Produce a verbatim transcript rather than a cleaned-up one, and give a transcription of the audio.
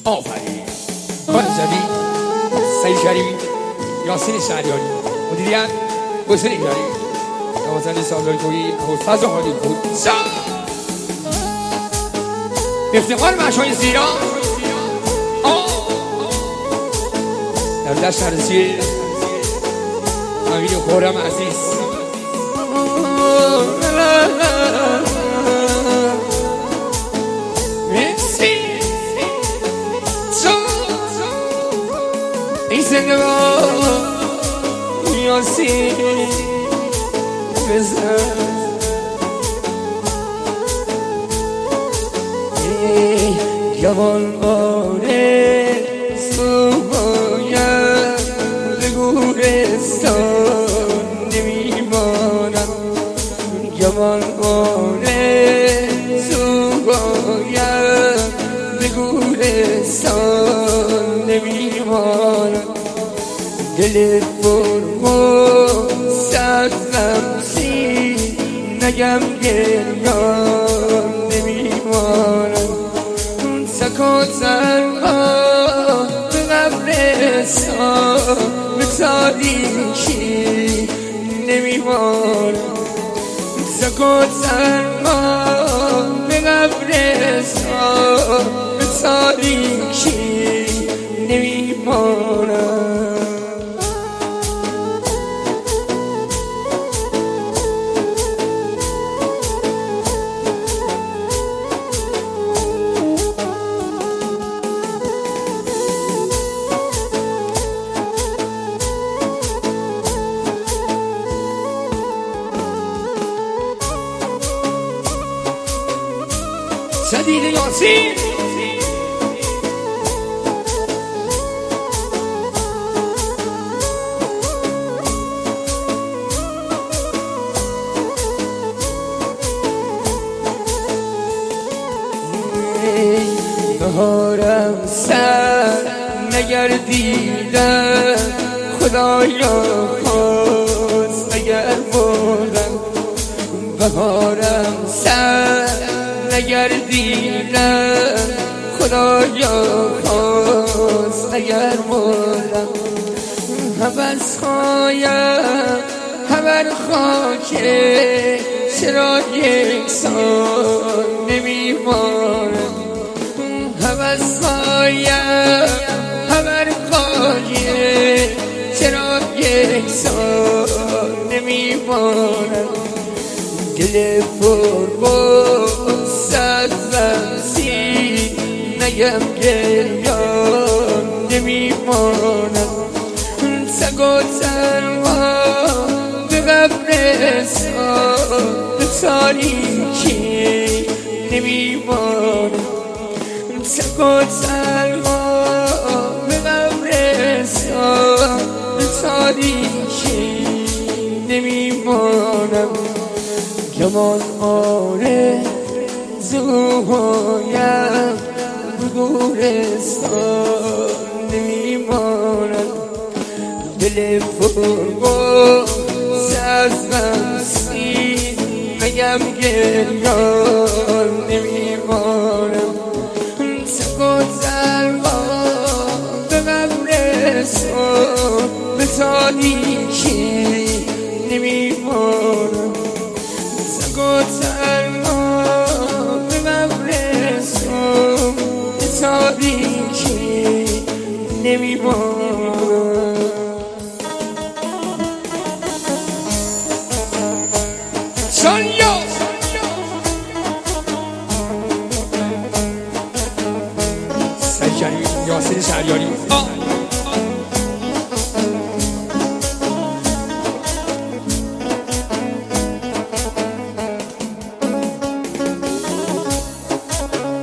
آفرین خانزادی سعید شریفی یاسین شهریاری مدیریت حسین ایرانی نوازنده سالاری تویی حوزفز حالی بود افتخار مشای زیرا در دشت عرضی امین خورم عزیز مرسی ای زندگاه یاسین بزن جوان باره سوهایم به گورستان نمیمانم جوان باره سوهایم به گورستان نمیمانم دل فرمو سرزم سی نگم گریان نمیمانم سکوت سرها به قبرستان به تاریکی نمیمانم سکوت سرها به قبرستان به تاریکی نمیمانم سدید یاسین بهارم سر نگردیدم خدایا خواست اگر بردم بهارم سر نگردیدم خدایا خواست اگر مردم حوض خوایم همر خاکه چرا یک سال نمیمانم حوض خوایم همر خاکه چرا یک سال نمیمانم دل پر بود سرزم سی نگم گریان نمیمانم سگ و تنها به قبرستان به تاریکی نمیمانم سگ و تنها به قبرستان به تاریکی نمیمانم جوان آره زوهایم به گورستان نمیمانم دل فرگو سرزم سی بگم گریان نمیمانم سکوت سرما به قبرستان به تاریکی نمیمانم سکوت سرما به قبرستان به تاریکی نمیمانم سانیا سعید شریفی یاسین شهریاری